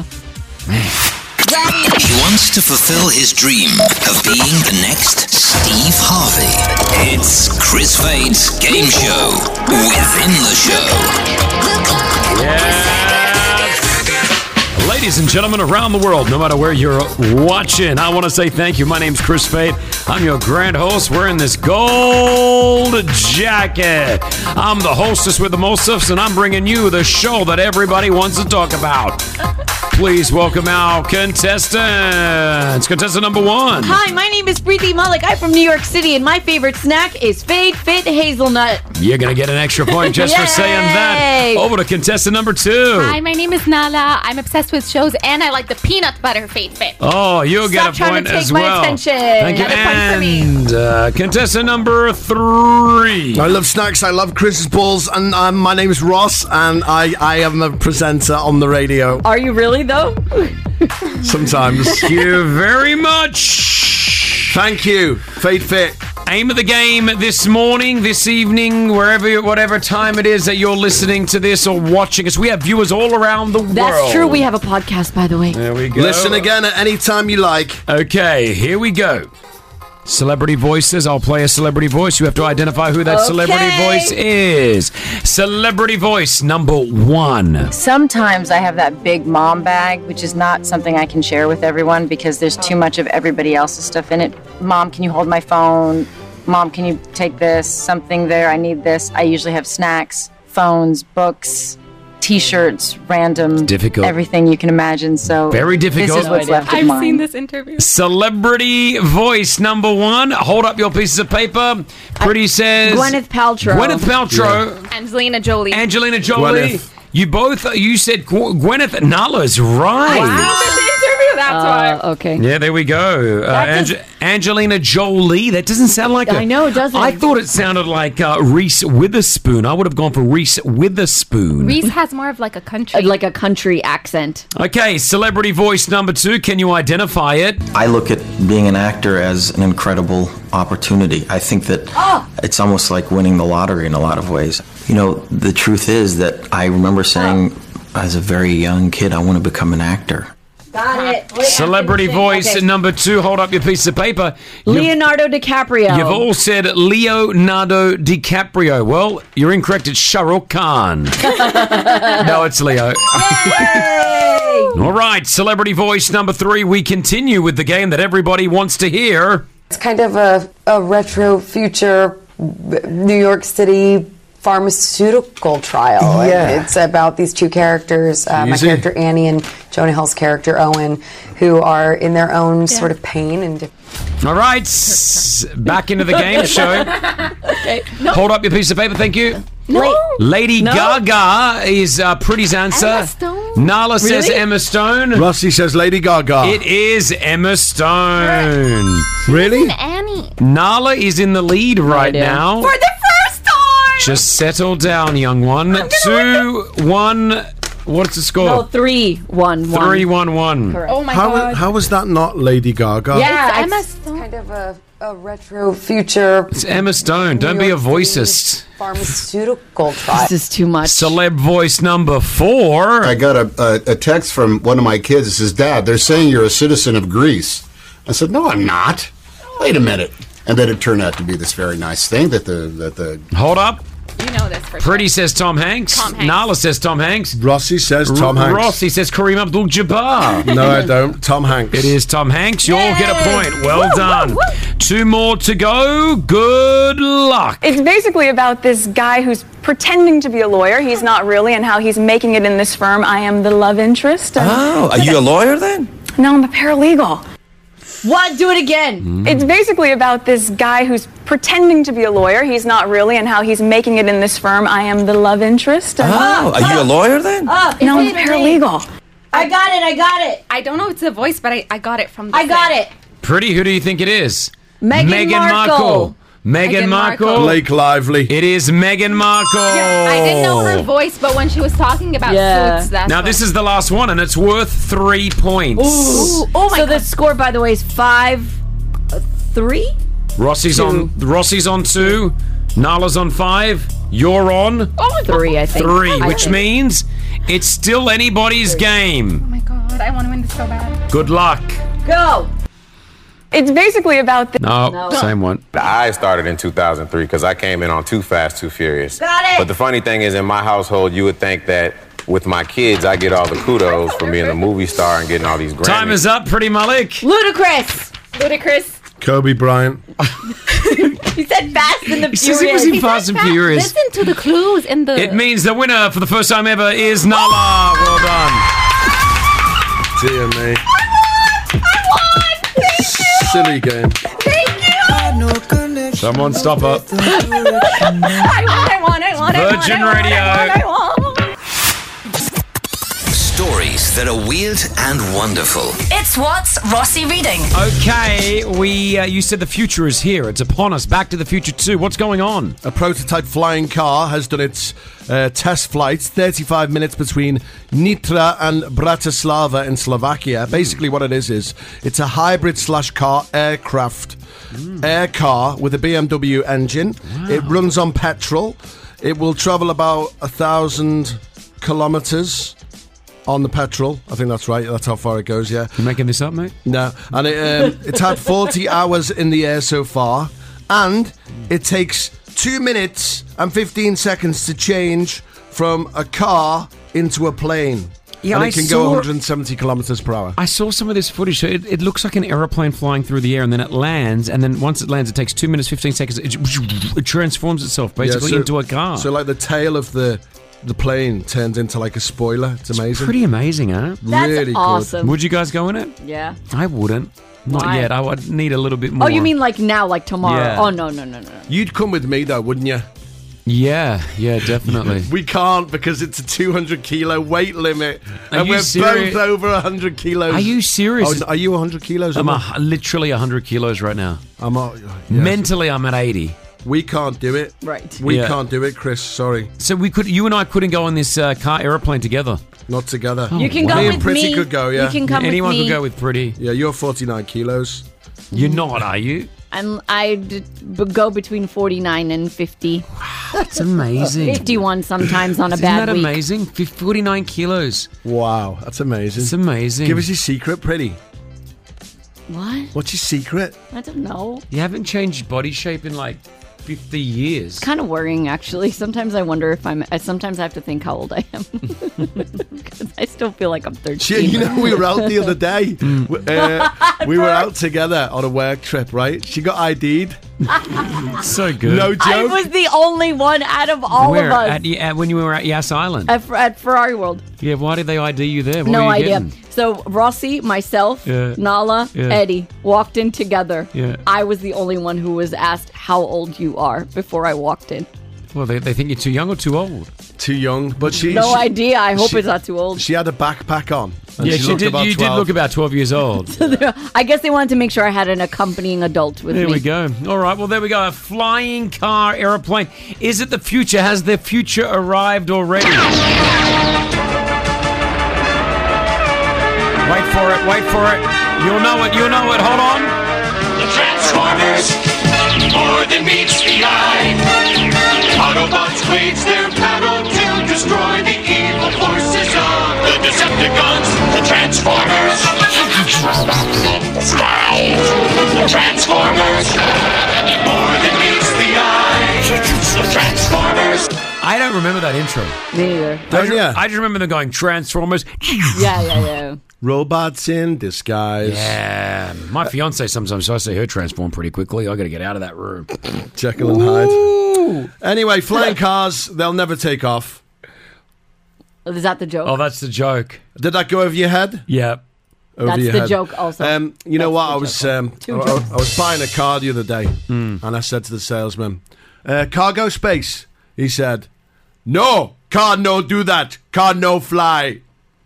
He wants to fulfill his dream of being the next Steve Harvey. It's Chris Fade's game show within the show. Yes. Ladies and gentlemen around the world, no matter where you're watching, I want to say thank you. My name's Chris Fade. I'm your grand host wearing this gold jacket. I'm the hostess with the mostest, and I'm bringing you the show that everybody wants to talk about. Please welcome our contestants. Contestant number one. Hi, my name is Preeti Malik. I'm from New York City, and my favorite snack is Fade Fit Hazelnut. You're going to get an extra point just for saying that. Yay! Over to contestant number two. Hi, my name is Nala. I'm obsessed with shows, and I like the peanut butter Fade Fit. Oh, you'll Stop get a trying point to take as my well. attention. Thank you. Another point for me. And uh, contestant number three. I love snacks. I love Chris's balls, and um, my name is Ross, and I, I am a presenter on the radio. Are you really, though? Sometimes. Thank you very much. Thank you. Fade Fit. Aim of the game this morning, this evening, wherever, whatever time it is that you're listening to this or watching us. We have viewers all around the world. That's true. We have a podcast, by the way. There we go. Listen again at any time you like. Okay, here we go. Celebrity voices. I'll play a celebrity voice. You have to identify who that Okay. celebrity voice is. Celebrity voice number one. Sometimes I have that big mom bag, which is not something I can share with everyone because there's too much of everybody else's stuff in it. Mom, can you hold my phone? Mom, can you take this? Something there. I need this. I usually have snacks, phones, books, T-shirts, random, difficult. everything you can imagine. So Very difficult. This is what's left of I've mine. seen this interview. Celebrity voice number one. Hold up your pieces of paper. Pretty says Gwyneth Paltrow. Gwyneth Paltrow. Angelina Jolie. Angelina Jolie. Gwyneth. You both. You said Gw- Gwyneth. Nala's right. Wow. This interview, that's why. Uh, okay. Yeah, there we go. Uh, That does- Ange- Angelina Jolie. That doesn't sound like a... I know, it doesn't. I thought it sounded like uh, Reese Witherspoon. I would have gone for Reese Witherspoon. Reese has more of like a country. Uh, Like a country accent. Okay, celebrity voice number two. Can you identify it? I look at being an actor as an incredible opportunity. I think that it's almost like winning the lottery in a lot of ways. You know, the truth is that I remember saying as a very young kid, I want to become an actor. Got it. Wait, Celebrity voice Okay. number two. Hold up your piece of paper. You've- Leonardo DiCaprio. You've all said Leonardo DiCaprio. Well, you're incorrect. It's Shah Rukh Khan. No, it's Leo. All right, celebrity voice number three. We continue with the game that everybody wants to hear. It's kind of a, a retro future New York City pharmaceutical trial. Yeah. It's about these two characters, uh, my Easy. character Annie and Jonah Hill's character Owen, who are in their own sort of pain and different. All right, s- back into the game show. Okay. Hold up your piece of paper. Thank you. No. Lady No. Gaga is uh, Pretty's answer. Emma Stone. Nala says Really? Emma Stone. Rossi says Lady Gaga. It is Emma Stone. Really? Annie. Nala is in the lead right idea. now. For the first time. Just settle down, young one. Two, one. What's the score? No, three, one, one. Three, one, one. Correct. Oh my How, god. how was that not Lady Gaga? Yeah, Emma It's kind of a, a retro future It's Emma Stone. Don't be a voicist. pharmaceutical trial. This is too much. Celeb voice number four. I got a, a, a text from one of my kids that says, Dad, they're saying you're a citizen of Greece. I said, no, I'm not. Wait a minute. And then it turned out to be this very nice thing that the... That the Hold up. You know this for Pretty sure. says Tom Hanks. Tom Hanks. Nala says Tom Hanks. Rossi says Tom R- Hanks. Rossi says Kareem Abdul-Jabbar. No, I don't. Tom Hanks. It is Tom Hanks. You all get a point. Well done. Two more to go. Good luck. It's basically about this guy who's pretending to be a lawyer. He's not really, and how he's making it in this firm. I am the love interest. And Oh, are you a lawyer then? no, I'm a paralegal. What? Do it again. Mm. It's basically about this guy who's pretending to be a lawyer. He's not really, and how he's making it in this firm. I am the love interest. And Oh, are you a lawyer then? Uh, no, I'm Is a it paralegal. I got it. I got it. I don't know if it's a voice, but I, I got it from the I got thing. it. Pretty, who do you think it is? Meghan Meghan Markle. Meghan Meghan Markle. Markle. Blake Lively. It is Meghan Markle. I didn't know her voice, but when she was talking about Yeah. suits, that's Now, what- this is the last one, and it's worth three points. Ooh. Oh my so God. the score, by the way, is five, uh, three. Rossi's Two. on Rossi's on two. Nala's on five. You're on Oh, Three, I think. three, I which think. means it's still anybody's Oh game. my god, I want to win this so bad. Good luck. Go. It's basically about this. No, No. same one. I started in two thousand three because I came in on Too Fast, Too Furious. Got it. But the funny thing is, in my household, you would think that with my kids, I get all the kudos for being a movie star and getting all these Grammys. Time is up, Pretty Malik. Ludacris. Ludacris. Kobe Bryant. He said Fast and the He says Furious. he was in Fast and Furious. Listen to the clues in the. It means the winner for the first time ever is Nala. Well done. Dear me. I won. Thank you. Silly game. Thank you. Someone stop her. I want, I want, I want, Virgin I want, Radio. I want, I want, I want. Stories that are weird and wonderful. It's What's Rossi Reading. Okay, we. Uh, you said the future is here. It's upon us. Back to the Future two. What's going on? A prototype flying car has done its uh, test flights, thirty-five minutes between Nitra and Bratislava in Slovakia. Basically, what it is is it's a hybrid slash car aircraft air car with a B M W engine. It runs on petrol. It will travel about a thousand kilometers on the petrol. I think that's right. That's how far it goes. Yeah. You making this up, mate? No, and it, um, it's had forty hours in the air so far, and it takes two minutes and fifteen seconds to change from a car into a plane. Yeah, and I it can saw- go one hundred seventy kilometers per hour. I saw some of this footage. So it, it looks like an aeroplane flying through the air, and then it lands. And then once it lands, it takes two minutes, fifteen seconds. It, it transforms itself basically Yeah, so- into a car. So, like the tail of the the plane turns into like a spoiler. It's amazing. Pretty amazing, huh? That's really awesome. good. Would you guys go in it? Yeah. I wouldn't. Not Why? yet. I would need a little bit more. Oh, you mean like now, like tomorrow? Yeah. Oh no, no, no, no. You'd come with me though, wouldn't you? Yeah, yeah, definitely. We can't because it's a two hundred kilo weight limit, Are and you we're serious? both over one hundred kilos. Are you serious? Oh, are you one hundred kilos? I'm Am a, I? literally one hundred kilos right now. I'm a, yes. Mentally, I'm at eighty. We can't do it. Right. We Yeah. can't do it, Chris. Sorry. So we could, you and I couldn't go on this uh, car aeroplane together. Not together. You can wow. go Me with and Pretty me. could go, yeah. You can come Anyone with me. could go with Pretty. Yeah, you're forty-nine kilos. You're not, are you? And I d- b- go between forty-nine and fifty. That's amazing. fifty-one sometimes on a Isn't bad that week. amazing? Fif- forty-nine kilos. Wow, that's amazing. It's amazing. Give us your secret, Pretty. What? What's your secret? I don't know. You haven't changed body shape in like fifty years. It's kind of worrying, actually. Sometimes I wonder if I'm. I, sometimes I have to think how old I am because I still feel like I'm Gee, thirteen. you know, we were out the other day. Uh, we were out together on a work trip, right? She got I D'd. So good. No joke. I was the only one out of all Where? of us At, at, when you were at Yas Island? at, at Ferrari World. Yeah, why did they I D you there? What No were you idea. getting? So Rossi, myself, Yeah. Nala, Yeah. Eddie walked in together. Yeah. I was the only one who was asked how old you are before I walked in. Well, they, they think you're too young or too old. Too young, but she. No she, idea. I hope she- it's not too old. She had a backpack on. and Yeah, she, looked did. about You did twelve. look about twelve years old. I guess they wanted to make sure I had an accompanying adult with There me. we go. All right, well, there we go. A flying car aeroplane. Is it the future? Has the future arrived already? for it. Wait for it. You'll know it. You'll know it. Hold on. The Transformers, more than meets the eye. Autobots wage their battle to destroy the evil forces of the Decepticons. The Transformers, the Transformers, more than meets the eye. The Transformers. I don't remember that intro. Me neither. I, ju- I just remember them going Transformers. Yeah, yeah, yeah. Robots in disguise. Yeah. My fiance sometimes, so I see her transform pretty quickly. I got to get out of that room. Jekyll and Hyde. Anyway, flying cars, they'll never take off. Is that the joke? Oh, that's the joke. Did that go over your head? Yeah. Over That's your the head. joke also. Um, you know what? I was um, I, Two I- jokes. I was buying a car the other day, Hmm. and I said to the salesman, uh, "Cargo space." He said, "No, car no do that. Car no fly."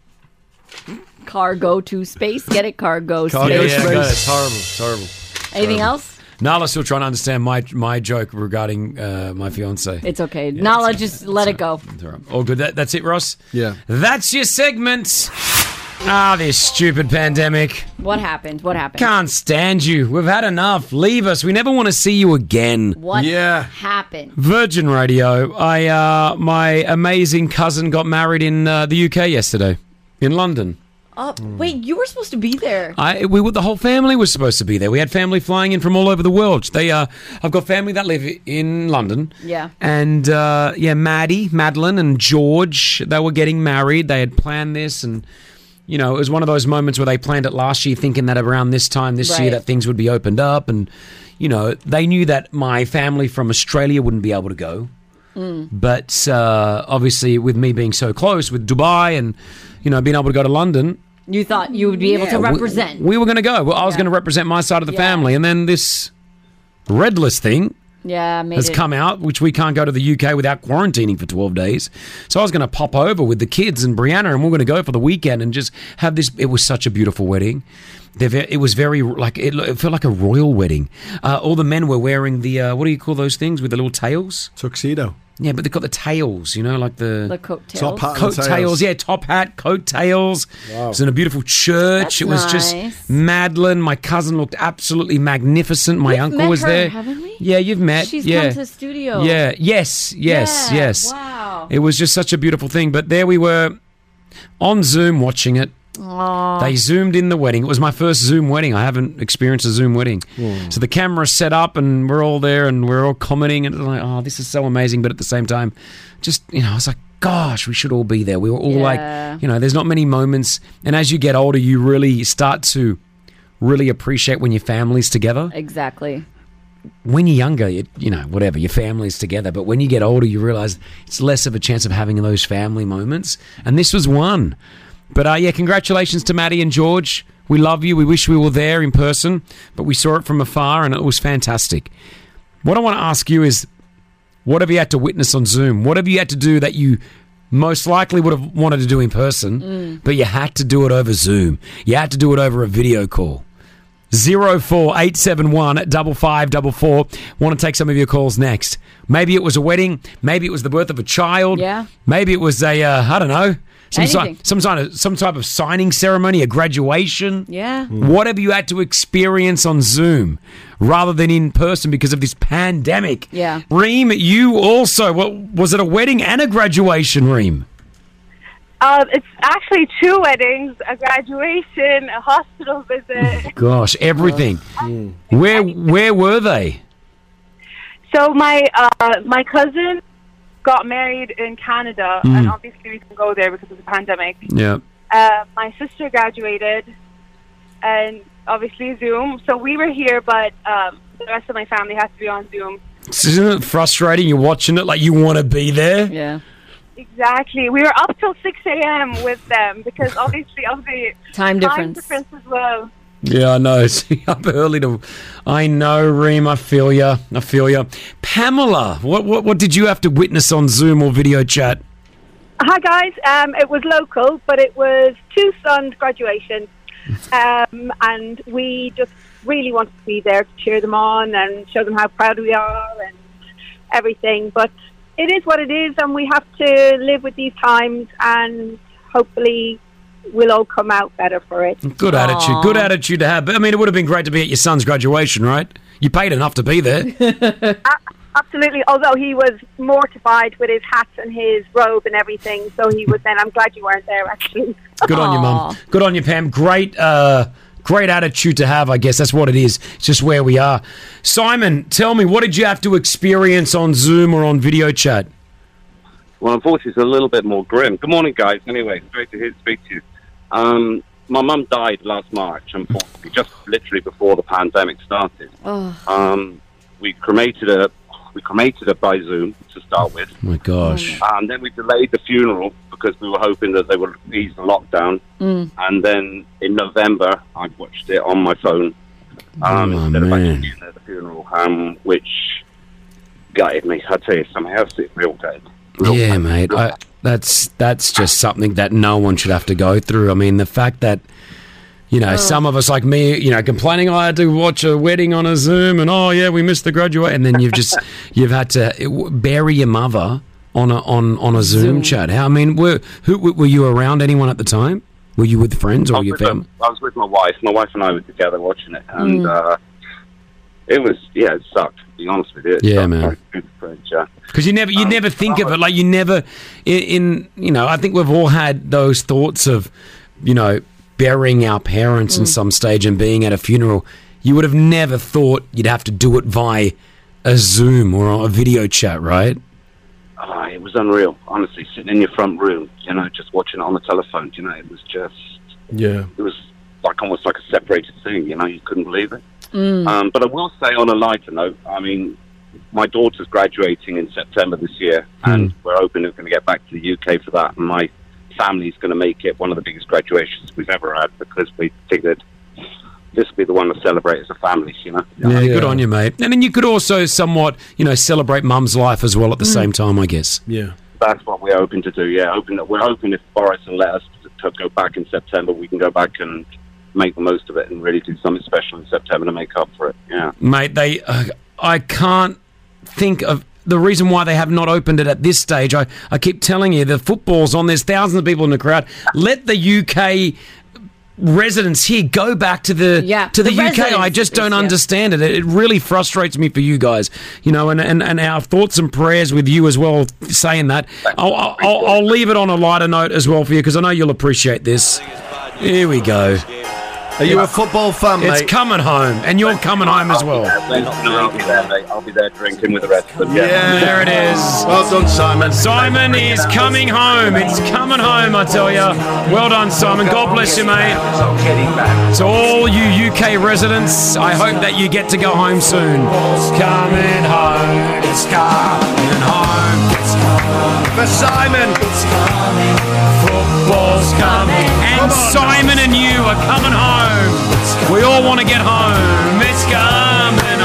Car go to space. Get it? Car go Yeah, space. yeah, go. It's horrible. It's horrible. Anything else? Nala's still trying to understand my my joke regarding uh, my fiance. It's okay. Nala, just let it go. All good. That, that's it, Ross? Yeah. That's your segment. Ah, this stupid pandemic. What happened? What happened? Can't stand you. We've had enough. Leave us. We never want to see you again. What Yeah. happened? Virgin Radio. I uh, my amazing cousin got married in uh, the U K yesterday, in London. Oh, wait, you were supposed to be there. I we were, the whole family was supposed to be there. We had family flying in from all over the world. They uh, I've got family that live in London. Yeah. And uh, yeah, Maddie, Madeline, and George. They were getting married. They had planned this, and you know, it was one of those moments where they planned it last year, thinking that around this time this year Right. that things would be opened up, and you know, they knew that my family from Australia wouldn't be able to go. Mm. But uh, obviously, with me being so close with Dubai and you know being able to go to London. You thought you would be able to Yeah, we- represent. We, were going to go. Well, I was going to represent my side of the family, and then this red list thing yeah, made has it. come out, which we can't go to the U K without quarantining for twelve days. So I was going to pop over with the kids and Brianna, and we're going to go for the weekend and just have this. It was such a beautiful wedding. They're ve- It was very like it, it felt like a royal wedding. Uh, all the men were wearing the uh, what do you call those things with the little tails? Tuxedo. Yeah, but they've got the tails, you know, like the... The coattails. Top hat and Coat tails. tails, yeah, top hat, coat tails. Wow. It was in a beautiful church. That's it was nice. just Madeline. My cousin looked absolutely magnificent. My We've uncle met was her, there. haven't we? Yeah, you've met. She's yeah. come to the studio. Yeah, yes, yes, Yeah, yes. wow. It was just such a beautiful thing. But there we were on Zoom watching it. Aw. They zoomed in the wedding. It was my first Zoom wedding. I haven't experienced a Zoom wedding. So the camera's set up and we're all there and we're all commenting and it's like, oh, this is so amazing. But at the same time, just, you know, I was like, gosh, we should all be there. We were all Yeah. like, you know, there's not many moments. And as you get older, you really start to really appreciate when your family's together. Exactly. When you're younger, you, you know, whatever, your family's together. But when you get older, you realize it's less of a chance of having those family moments. And this was one. But uh, yeah, congratulations to Maddie and George. We love you. We wish we were there in person, but we saw it from afar and it was fantastic. What I want to ask you is, what have you had to witness on Zoom? What have you had to do that you most likely would have wanted to do in person, Mm. but you had to do it over Zoom? You had to do it over a video call. Zero four eight seven one double five double four. Want to take some of your calls next? Maybe it was a wedding. Maybe it was the birth of a child. Yeah. Maybe it was a uh, I don't know some si- Anything. some kind of some type of signing ceremony, a graduation. Yeah. Whatever you had to experience on Zoom rather than in person because of this pandemic. Yeah. Reem, you also what was it a wedding and a graduation, Reem? Um, it's actually two weddings, a graduation, a hospital visit. Gosh, everything. Where where were they? So my uh, my cousin got married in Canada, Mm. and obviously we can go there because of the pandemic. Yeah. Uh, my sister graduated, and obviously Zoom. So we were here, but um, the rest of my family had to be on Zoom. Isn't it frustrating? You're watching it like you want to be there. Yeah. Exactly. We were up till six a.m. with them because obviously of the Time difference. difference as well. Yeah, I know. See, up early to. I know, Reem. I feel ya. I feel ya. Pamela, what what what did you have to witness on Zoom or video chat? Hi guys, um, it was local, but it was two sons' graduation, um, and we just really wanted to be there to cheer them on and show them how proud we are and everything. But it is what it is, and we have to live with these times and hopefully we'll all come out better for it. Good attitude. Good attitude to have. But, I mean, it would have been great to be at your son's graduation, right? You paid enough to be there. A- absolutely. Although he was mortified with his hat and his robe and everything, so he was then, I'm glad you weren't there, actually. Good on you, Mum. Good on you, Pam. Great, uh, great attitude to have, I guess. That's what it is. It's just where we are. Simon, tell me, what did you have to experience on Zoom or on video chat? Well, unfortunately, it's a little bit more grim. Good morning, guys. Anyway, great to hear, speak to you. Um, my mum died last March, unfortunately, just literally before the pandemic started. Oh. Um, we cremated her. We cremated her by Zoom to start with. Oh my gosh. And then we delayed the funeral because we were hoping that they would ease the lockdown. Mm. And then in November, I watched it on my phone um, Oh, instead of man. actually being at the funeral, um, which gutted me. I tell you something else, it real gutted. Yeah, mate. I, that's that's just something that no one should have to go through. I mean, the fact that, you know, Oh. some of us like me, you know, complaining, oh, I had to watch a wedding on a Zoom and, oh, yeah, we missed the graduate. And then you've just, you've had to bury your mother on a, on, on a Zoom, Zoom. chat. How, I mean, were, who, were you around anyone at the time? Were you with friends I or was your with my- family? I was with my wife. My wife and I were together watching it. And Mm. uh, it was, yeah, it sucked, to be honest with you. It Yeah, sucked. man. Good French, yeah. Because you never, you Um, never think of it like you never, in, in, you know, I think we've all had those thoughts of, you know, burying our parents in Mm. some stage and being at a funeral. You would have never thought you'd have to do it via a Zoom or a video chat, right? Oh, it was unreal, honestly, sitting in your front room, you know, just watching it on the telephone, you know, it was just, Yeah. it was like almost like a separated thing, you know, you couldn't believe it. Mm. Um, but I will say on a lighter note, I mean, my daughter's graduating in September this year, and we're hoping we're going to get back to the U K for that, and my family's going to make it one of the biggest graduations we've ever had because we figured this will be the one to celebrate as a family, you know. Yeah, good on you, mate. And then you could also somewhat, you know, celebrate mum's life as well at the Mm. same time, I guess. Yeah. That's what we're hoping to do, yeah. Hoping that we're hoping if Boris will let us to, to go back in September, we can go back and make the most of it and really do something special in September to make up for it, yeah. Mate, they, uh, I can't think of the reason why they have not opened it at this stage. I, I keep telling you, the football's on, there's thousands of people in the crowd. Let the U K residents here go back to the Yeah, to the, the U K. I residents, just don't yeah. understand it. It really frustrates me for you guys, you know, and, and, and our thoughts and prayers with you as well, saying that. I'll, I'll, I'll, I'll leave it on a lighter note as well for you because I know you'll appreciate this. Here we go. Are you a football fan, It's mate? coming home, and you're coming home as well. No, I'll be there, mate. I'll be there drinking with the rest of them. Yeah, there it is. Well done, Simon. Simon is coming home. It's coming home, I tell you. Well done, Simon. God bless you, mate. To all you U K residents, I hope that you get to go home soon. Coming home. It's coming home. It's coming. For Simon. It's coming. Football's coming. And Simon and you are coming home. We all want to get home. It's coming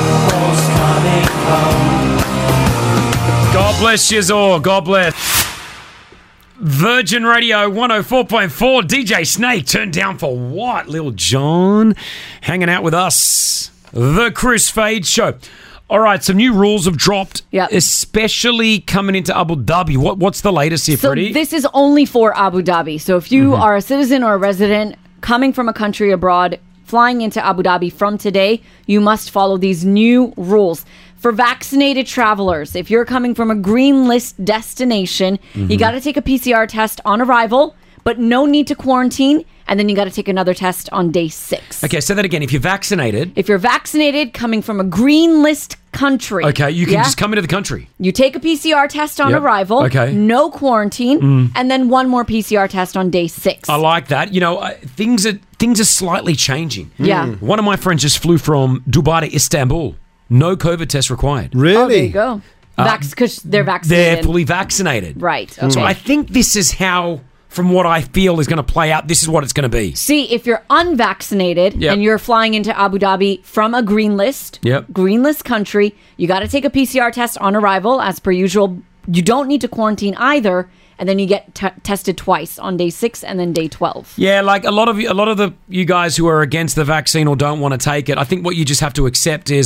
home. God bless you all. God bless. Virgin Radio one oh four point four. D J Snake turned down for what? Lil Jon hanging out with us. The Chris Fade Show. All right, some new rules have dropped, Yep. especially coming into Abu Dhabi. What, what's the latest here, So Freddie? this is only for Abu Dhabi. So if you Mhm. are a citizen or a resident coming from a country abroad, flying into Abu Dhabi from today, you must follow these new rules. For vaccinated travelers, if you're coming from a green list destination, you Mhm. got to take a P C R test on arrival, but no need to quarantine. And then you got to take another test on day six. Okay, say that again. If you're vaccinated, If you're vaccinated coming from a green list country, okay, you can yeah? just come into the country. You take a P C R test on Yep. arrival, Okay. no quarantine, Mm. and then one more P C R test on day six. I like that. You know, uh, things are things are slightly changing. Yeah. Mm. One of my friends just flew from Dubai to Istanbul. No COVID test required. Really? Oh, there you go. Uh, Because they're vaccinated. They're fully vaccinated. Right. Okay. So I think this is how, from what I feel is going to play out, this is what it's going to be. See, if you're unvaccinated Yep. and you're flying into Abu Dhabi from a green list, Yep. green list country, you got to take a P C R test on arrival as per usual. You don't need to quarantine either, and then you get t- tested twice on day six and then day twelve. Yeah, like a lot of you, a lot of the you guys who are against the vaccine or don't want to take it, I think what you just have to accept is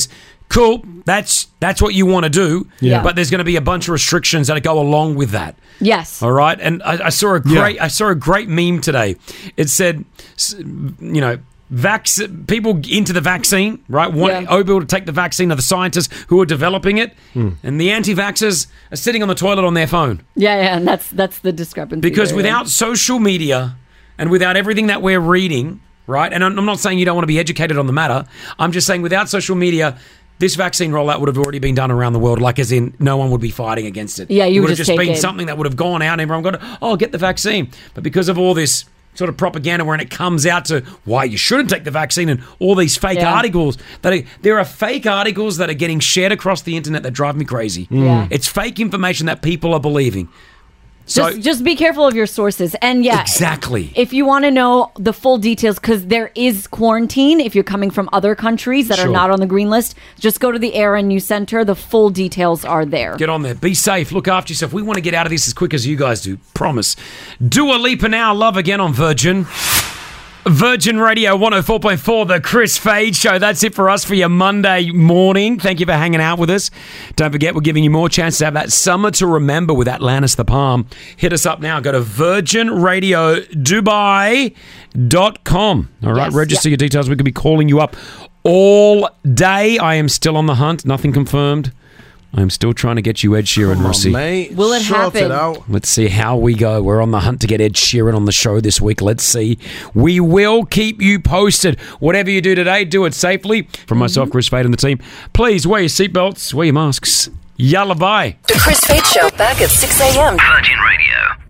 Cool. That's that's what you want to do. Yeah. But there's going to be a bunch of restrictions that go along with that. Yes. All right. And I, I saw a great I saw a great meme today. It said, s- you know, vac- people into the vaccine, right? Want Yeah. Obil to take the vaccine are the scientists who are developing it, Hmm. and the anti-vaxxers are sitting on the toilet on their phone. Yeah, yeah, and that's that's the discrepancy. Because there, without social media and without everything that we're reading, right? And I'm I'm not saying you don't want to be educated on the matter. I'm just saying without social media, this vaccine rollout would have already been done around the world, like as in no one would be fighting against it. Yeah, you it would would have just just take been it. something that would have gone out and everyone got, oh, get the vaccine. But because of all this sort of propaganda when it comes out to why you shouldn't take the vaccine and all these fake Yeah. articles, that are, there are fake articles that are getting shared across the internet that drive me crazy. Yeah. It's fake information that people are believing. So just, just be careful of your sources. And yeah, exactly. if you want to know the full details, because there is quarantine if you're coming from other countries that are Sure. not on the green list, just go to the Aaron News Center. The full details are there. Get on there. Be safe. Look after yourself. We want to get out of this as quick as you guys do. Promise. Dua Lipa now. Love again on Virgin. Virgin Radio one oh four point four, The Chris Fade Show. That's it for us for your Monday morning. Thank you for hanging out with us. Don't forget, we're giving you more chance to have that summer to remember with Atlantis the Palm. Hit us up now. Go to virgin radio dubai dot com. All right, Yes, register yeah. your details. We could be calling you up all day. I am still on the hunt. Nothing confirmed. I'm still trying to get you Ed Sheeran, Come on, Rossi. mate. Will it Sort happen? it out. Let's see how we go. We're on the hunt to get Ed Sheeran on the show this week. Let's see. We will keep you posted. Whatever you do today, do it safely. From myself, Chris Fade, and the team, please wear your seatbelts, wear your masks. Yalla bye. The Chris Fade Show back at six a.m. Virgin Radio.